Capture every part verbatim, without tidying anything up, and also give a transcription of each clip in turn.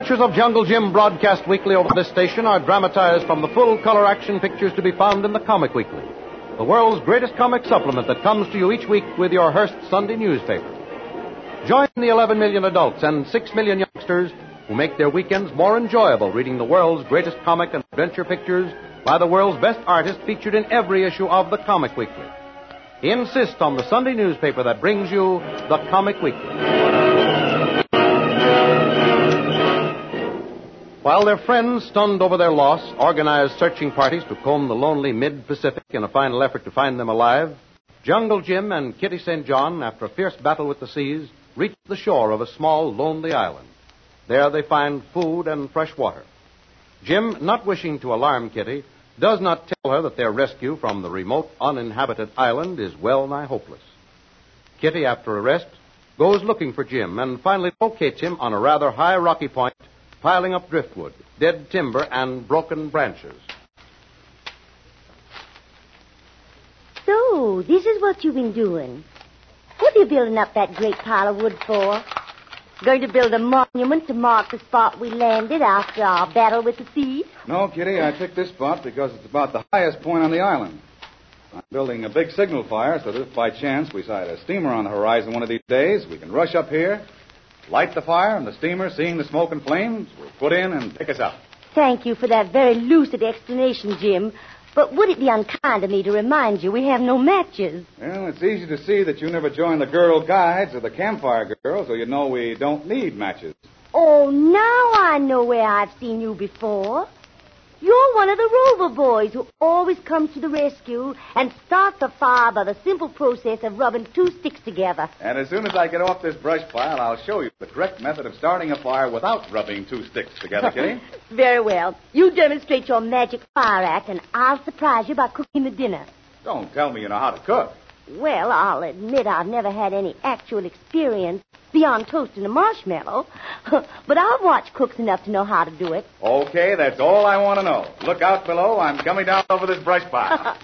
Pictures of Jungle Jim broadcast weekly over this station are dramatized from the full-color action pictures to be found in the Comic Weekly, the world's greatest comic supplement that comes to you each week with your Hearst Sunday newspaper. Join the eleven million adults and six million youngsters who make their weekends more enjoyable reading the world's greatest comic and adventure pictures by the world's best artists featured in every issue of the Comic Weekly. Insist on the Sunday newspaper that brings you the Comic Weekly. While their friends, stunned over their loss, organized searching parties to comb the lonely mid-Pacific in a final effort to find them alive, Jungle Jim and Kitty Saint John, after a fierce battle with the seas, reach the shore of a small, lonely island. There they find food and fresh water. Jim, not wishing to alarm Kitty, does not tell her that their rescue from the remote, uninhabited island is well-nigh hopeless. Kitty, after a rest, goes looking for Jim and finally locates him on a rather high rocky point, piling up driftwood, dead timber, and broken branches. So, this is what you've been doing. What are you building up that great pile of wood for? Going to build a monument to mark the spot we landed after our battle with the sea? No, Kitty, I picked this spot because it's about the highest point on the island. I'm building a big signal fire so that if by chance we sight a steamer on the horizon one of these days, we can rush up here, light the fire, and the steamer, seeing the smoke and flames, will put in and pick us up. Thank you for that very lucid explanation, Jim. But would it be unkind of me to remind you we have no matches? Well, it's easy to see that you never joined the Girl Guides or the Campfire Girls, so you know we don't need matches. Oh, now I know where I've seen you before. You're one of the Rover boys who always comes to the rescue and starts a fire by the simple process of rubbing two sticks together. And as soon as I get off this brush pile, I'll show you the correct method of starting a fire without rubbing two sticks together, Kitty. Very well. You demonstrate your magic fire act, and I'll surprise you by cooking the dinner. Don't tell me you know how to cook. Well, I'll admit I've never had any actual experience beyond toasting a marshmallow. But I've watched cooks enough to know how to do it. Okay, that's all I want to know. Look out below. I'm coming down over this brush pile.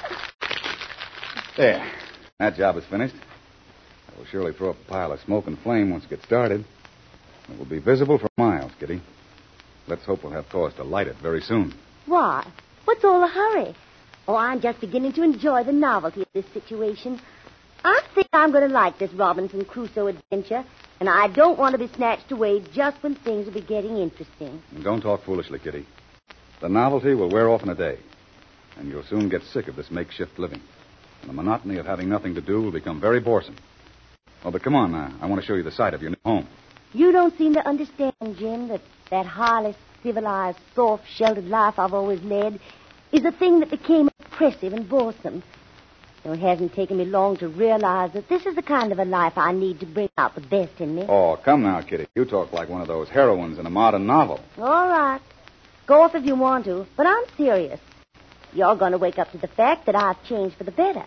There. That job is finished. I will surely throw up a pile of smoke and flame once it gets started. It will be visible for miles, Kitty. Let's hope we'll have cause to light it very soon. Why? What's all the hurry? Oh, I'm just beginning to enjoy the novelty of this situation. I think I'm going to like this Robinson Crusoe adventure, and I don't want to be snatched away just when things will be getting interesting. And don't talk foolishly, Kitty. The novelty will wear off in a day, and you'll soon get sick of this makeshift living. And the monotony of having nothing to do will become very boresome. Oh, but come on now. I want to show you the site of your new home. You don't seem to understand, Jim, that that highly civilized, soft, sheltered life I've always led is a thing that became oppressive and boresome. So it hasn't taken me long to realize that this is the kind of a life I need to bring out the best in me. Oh, come now, Kitty. You talk like one of those heroines in a modern novel. All right. Go off if you want to, but I'm serious. You're going to wake up to the fact that I've changed for the better.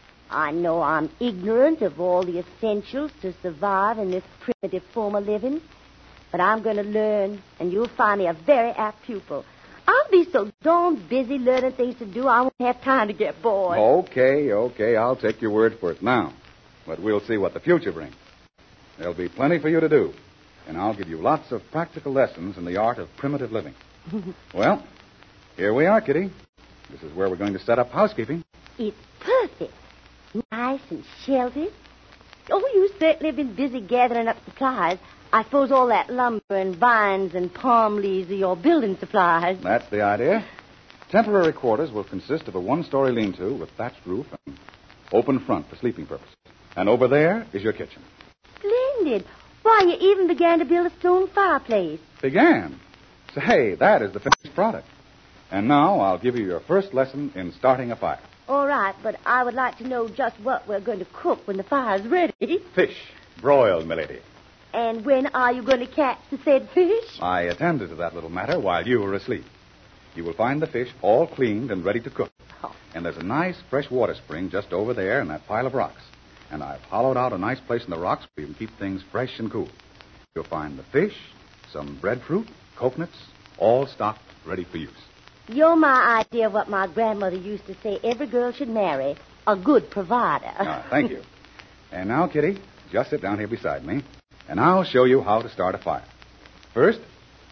I know I'm ignorant of all the essentials to survive in this primitive form of living, but I'm going to learn, and you'll find me a very apt pupil. I'll be so darn busy learning things to do, I won't have time to get bored. Okay, okay, I'll take your word for it now. But we'll see what the future brings. There'll be plenty for you to do, and I'll give you lots of practical lessons in the art of primitive living. Well, here we are, Kitty. This is where we're going to set up housekeeping. It's perfect. Nice and sheltered. Oh, you certainly have been busy gathering up supplies. I suppose all that lumber and vines and palm leaves are your building supplies. That's the idea. Temporary quarters will consist of a one-story lean-to with thatched roof and open front for sleeping purposes. And over there is your kitchen. Splendid. Why, you even began to build a stone fireplace. Began? Say, that is the finished product. And now I'll give you your first lesson in starting a fire. All right, but I would like to know just what we're going to cook when the fire's ready. Fish. Broiled, milady. And when are you going to catch the said fish? I attended to that little matter while you were asleep. You will find the fish all cleaned and ready to cook. Oh. And there's a nice fresh water spring just over there in that pile of rocks. And I've hollowed out a nice place in the rocks where you can keep things fresh and cool. You'll find the fish, some breadfruit, coconuts, all stocked, ready for use. You're my idea of what my grandmother used to say every girl should marry, a good provider. Ah, thank you. And now, Kitty, just sit down here beside me, and I'll show you how to start a fire. First,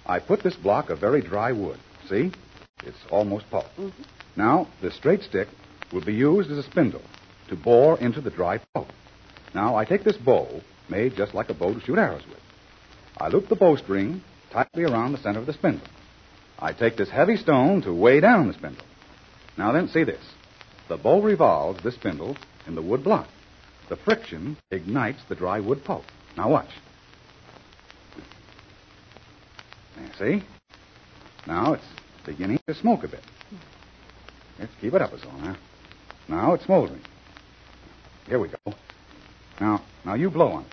I put this block of very dry wood. See? It's almost pulp. Mm-hmm. Now, this straight stick will be used as a spindle to bore into the dry pulp. Now, I take this bow, made just like a bow to shoot arrows with. I loop the bowstring tightly around the center of the spindle. I take this heavy stone to weigh down the spindle. Now then, see this. The bow revolves this spindle in the wood block. The friction ignites the dry wood pulp. Now watch. There, see? Now it's beginning to smoke a bit. Let's keep it up a all now. Now it's smoldering. Here we go. Now, now you blow on it.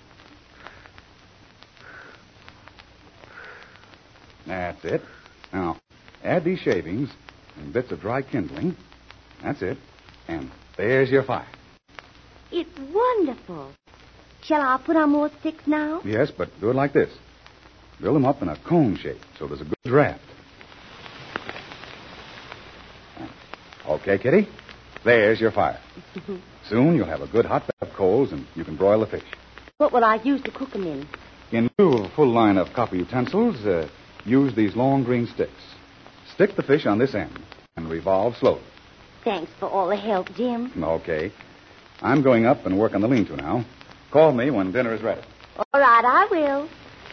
That's it. Now, add these shavings and bits of dry kindling. That's it. And there's your fire. It's wonderful. Shall I put on more sticks now? Yes, but do it like this. Build them up in a cone shape so there's a good draft. Okay, Kitty? There's your fire. Soon you'll have a good hot bed of coals and you can broil the fish. What will I use to cook them in? In lieu of a full line of copper utensils, uh, use these long green sticks. Stick the fish on this end and revolve slowly. Thanks for all the help, Jim. Okay. I'm going up and work on the lean-to now. Call me when dinner is ready. All right, I will.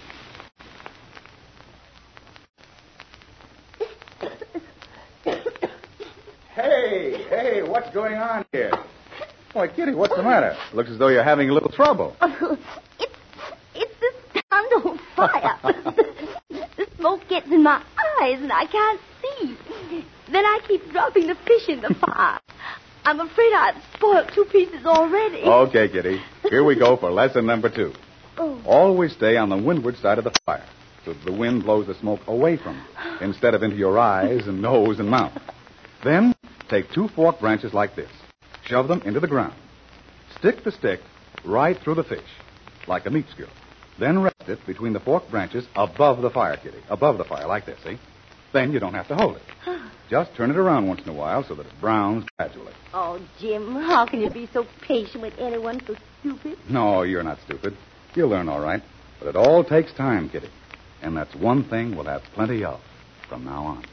Hey, hey, what's going on here? Why, Kitty, what's the matter? Looks as though you're having a little trouble. it's it's this darned old fire. The smoke gets in my eyes and I can't see. Then I keep dropping the fish in the fire. I'm afraid I've spoiled two pieces already. Okay, Kitty. Here we go for lesson number two. Oh. Always stay on the windward side of the fire so that the wind blows the smoke away from you instead of into your eyes and nose and mouth. Then take two forked branches like this. Shove them into the ground. Stick the stick right through the fish, like a meat skewer. Then rest it between the forked branches above the fire, Kitty. Above the fire, like this, see? Then you don't have to hold it. Just turn it around once in a while so that it browns gradually. Oh, Jim, how can you be so patient with anyone so stupid? No, you're not stupid. You'll learn all right. But it all takes time, Kitty. And that's one thing we'll have plenty of from now on.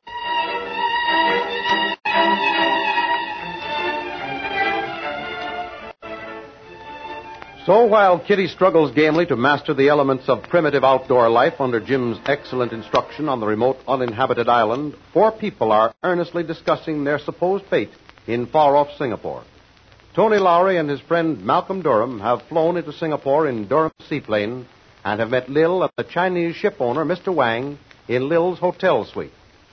So while Kitty struggles gamely to master the elements of primitive outdoor life under Jim's excellent instruction on the remote uninhabited island, four people are earnestly discussing their supposed fate in far-off Singapore. Tony Lowry and his friend Malcolm Durham have flown into Singapore in Durham's seaplane and have met Lil and the Chinese ship owner, Mister Wang, in Lil's hotel suite.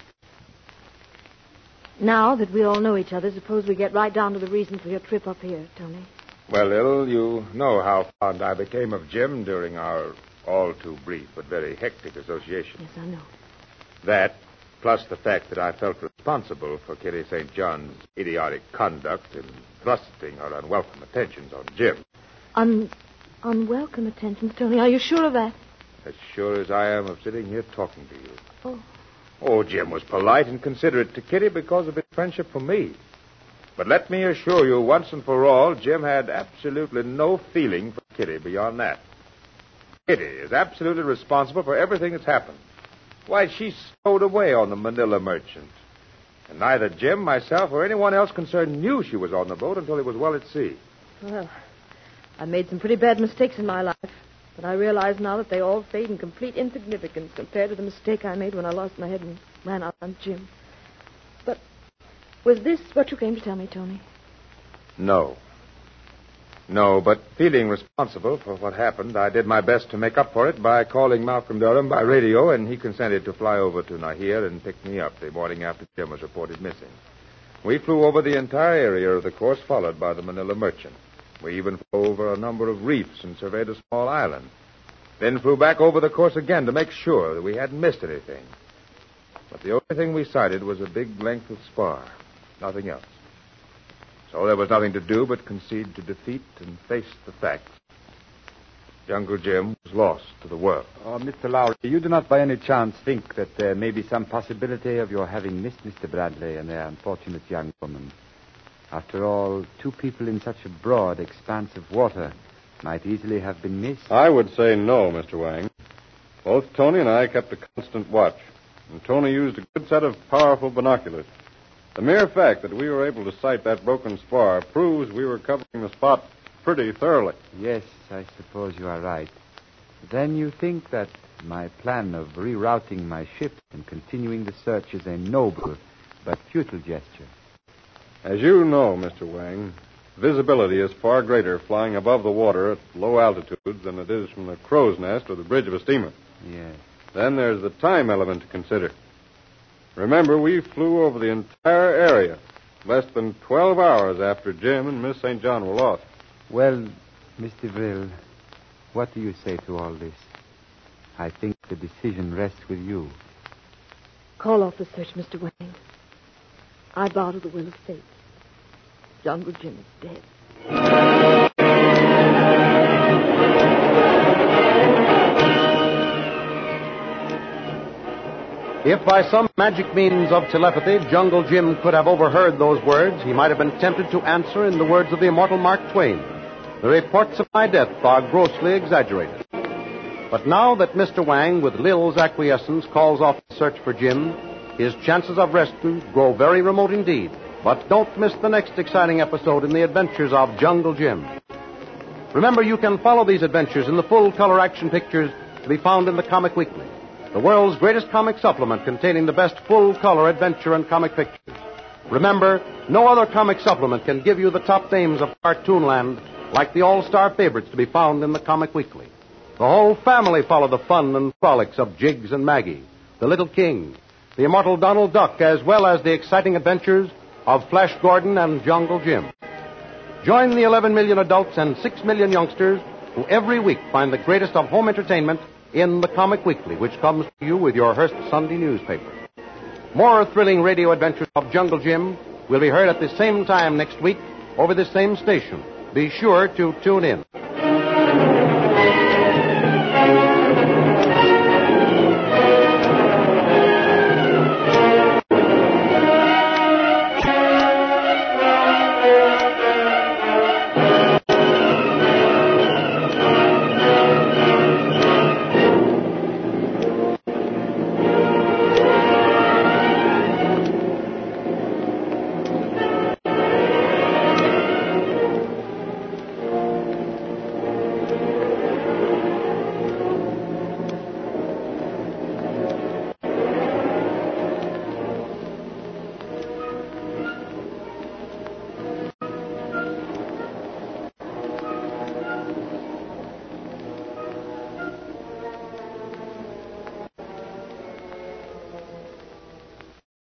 Now that we all know each other, suppose we get right down to the reason for your trip up here, Tony. Well, Lil, you know how fond I became of Jim during our all-too-brief but very hectic association. Yes, I know. That, plus the fact that I felt responsible for Kitty Saint John's idiotic conduct in thrusting her unwelcome attentions on Jim. Un- unwelcome attentions, Tony. Are you sure of that? As sure as I am of sitting here talking to you. Oh. Oh, Jim was polite and considerate to Kitty because of his friendship for me. But let me assure you, once and for all, Jim had absolutely no feeling for Kitty beyond that. Kitty is absolutely responsible for everything that's happened. Why, she stowed away on the Manila Merchant. And neither Jim, myself, or anyone else concerned knew she was on the boat until he was well at sea. Well, I made some pretty bad mistakes in my life, but I realize now that they all fade in complete insignificance compared to the mistake I made when I lost my head and ran out on Jim. But was this what you came to tell me, Tony? No. No, but feeling responsible for what happened, I did my best to make up for it by calling Malcolm Durham by radio, and he consented to fly over to Nahir and pick me up the morning after Jim was reported missing. We flew over the entire area of the course followed by the Manila Merchant. We even flew over a number of reefs and surveyed a small island. Then flew back over the course again to make sure that we hadn't missed anything. But the only thing we sighted was a big length of spar. Nothing else. So there was nothing to do but concede to defeat and face the facts. Jungle Jim was lost to the world. Oh, Mister Lowry, you do not by any chance think that there may be some possibility of your having missed Mister Bradley and their unfortunate young woman? After all, two people in such a broad expanse of water might easily have been missed. I would say no, Mister Wang. Both Tony and I kept a constant watch, and Tony used a good set of powerful binoculars. The mere fact that we were able to sight that broken spar proves we were covering the spot pretty thoroughly. Yes, I suppose you are right. Then you think that my plan of rerouting my ship and continuing the search is a noble but futile gesture. As you know, Mister Wang, visibility is far greater flying above the water at low altitudes than it is from the crow's nest or the bridge of a steamer. Yes. Then there's the time element to consider. Remember, we flew over the entire area less than twelve hours after Jim and Miss Saint John were lost. Well, Mister Brill, what do you say to all this? I think the decision rests with you. Call off the search, Mister Wayne. I bow to the will of fate. Jungle Jim is dead. If by some magic means of telepathy Jungle Jim could have overheard those words, he might have been tempted to answer in the words of the immortal Mark Twain. The reports of my death are grossly exaggerated. But now that Mister Wang, with Lil's acquiescence, calls off the search for Jim, his chances of rescue grow very remote indeed. But don't miss the next exciting episode in the adventures of Jungle Jim. Remember, you can follow these adventures in the full-color action pictures to be found in the Comic Weekly, the world's greatest comic supplement containing the best full-color adventure and comic pictures. Remember, no other comic supplement can give you the top names of Cartoonland like the all-star favorites to be found in the Comic Weekly. The whole family follow the fun and frolics of Jiggs and Maggie, the Little King, the immortal Donald Duck, as well as the exciting adventures of Flash Gordon and Jungle Jim. Join the eleven million adults and six million youngsters who every week find the greatest of home entertainment in the Comic Weekly, which comes to you with your Hearst Sunday newspaper. More thrilling radio adventures of Jungle Jim will be heard at the same time next week over this same station. Be sure to tune in.